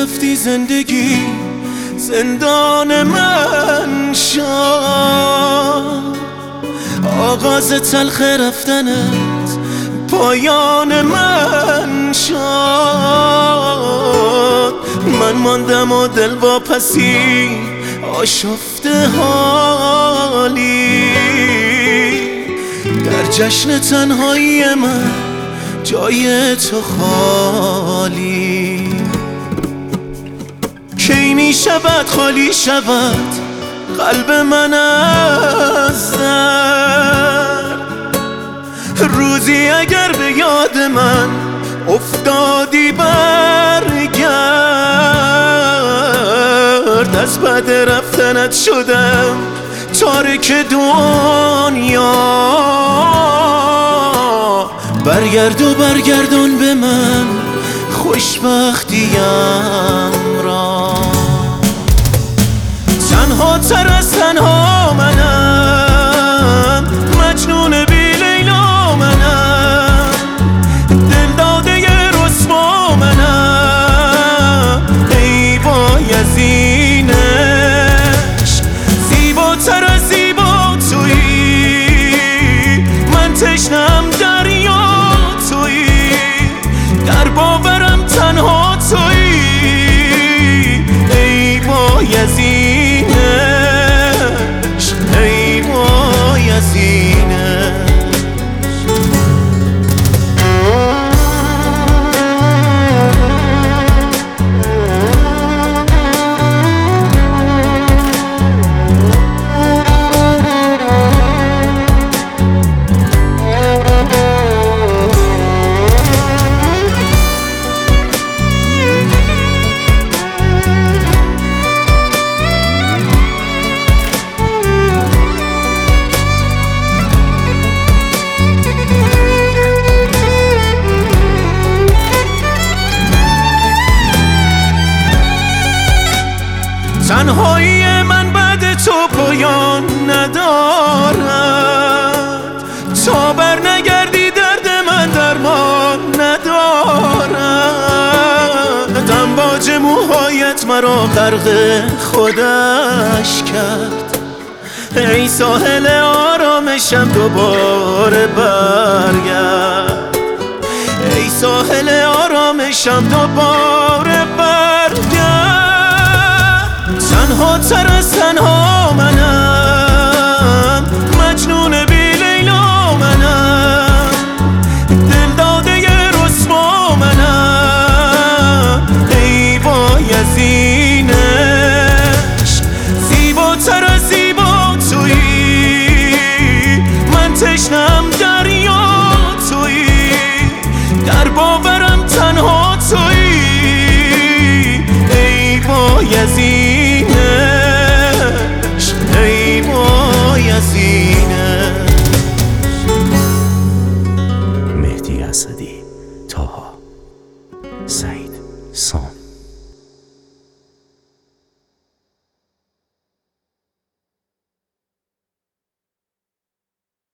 رفتی زندگی زندان من شد، آغاز تلخ رفتنت پایان من شد. من ماندم و دل واپسی آشفته حالی، در جشن تنهایی من جای تو خالی. کی می شود خالی شود قلب من از درد، روزی اگر به یاد من افتادی برگرد. از بعد رفتنت شدم تارک دنیا، برگرد و برگردون به من خوشبختیم را. تنها تر از تنها منم، مجنون بی لیلا منم، دل داده رسوا منم. ای بایزین عشق زیباتر از زیبا تویی، من تشنم دریا تویی، در باورم تنها تویی. ای بایزین عشق، ای بایزین عشق. تنهایی من بعد تو پایان ندارد، تا بر نگردی درد من درمان ندارد. امواج موهایت مرا غرق خودش کرد، ای ساحل آرامشم دوباره برگرد. ای ساحل آرامشم دوباره برگرد. تنها تر از تنها منم، مجنون بی لیلا منم، دل داده رسوا منم. ای بایزین عشق زیباتر از زیبا تویی، من تشنم دریا تویی، در باورم تنها تویی. ای بایزین عشق، ای بایزین عشق. مهدی اسدی.